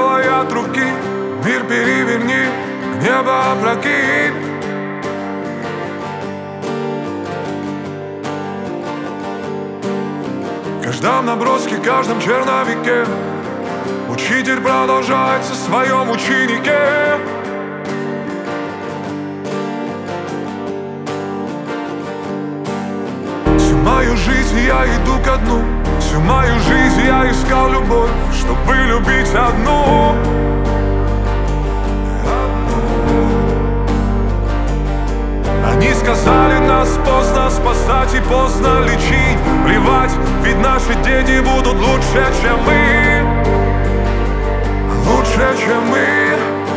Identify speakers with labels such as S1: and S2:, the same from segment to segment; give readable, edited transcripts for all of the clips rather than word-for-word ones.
S1: сделай от руки. Мир переверни, небо опрокинь. В каждом наброске, каждом черновике учитель продолжается в своем ученике. Всю мою жизнь я иду ко дну. Всю мою жизнь я искал любовь, чтобы любить одну. Они сказали, нас поздно спасать и поздно лечить. Плевать, ведь наши дети будут лучше, чем мы. Лучше, чем мы.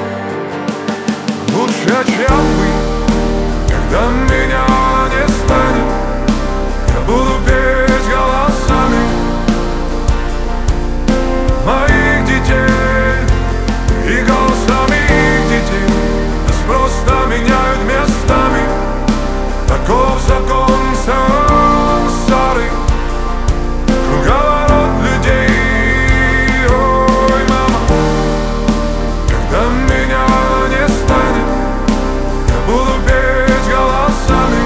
S1: Лучше, чем мы. Когда меня не станет, я буду петь голосами моих детей и голосами их детей. Нас просто меняют местами. Таков закон сансары, круговорот людей. Ой, мама, когда меня не станет, я буду петь голосами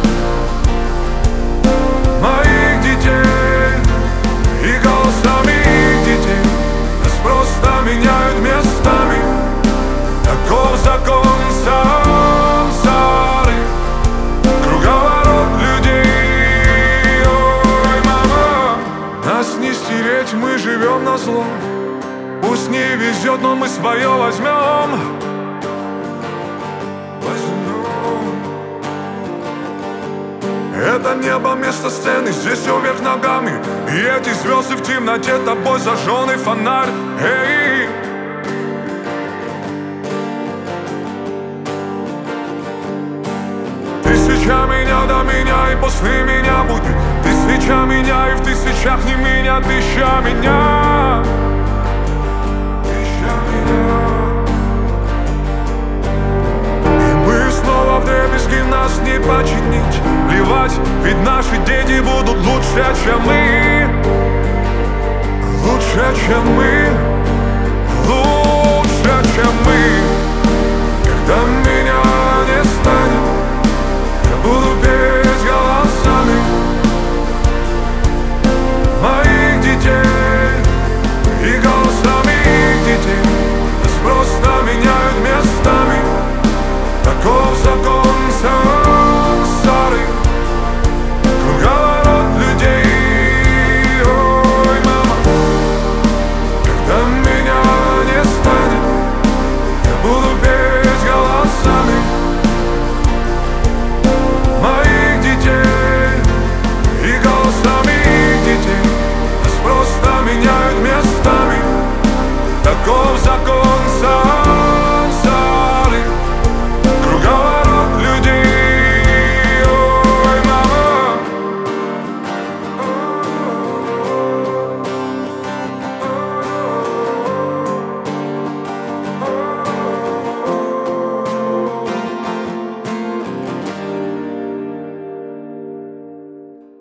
S1: моих детей и голосами их детей. Нас просто меняют местами. Таков закон сансары, круговорот людей. Ой, мама, нас не стереть, мы живем назло. Пусть не везет, но мы свое возьмем. Это небо место сцены, здесь все вверх ногами. И эти звезды в темноте, тобой зажженный фонарь. Эй! Тысяча меня до меня и после меня будет. Тысяча меня и в тысячах не меня, тысяча меня.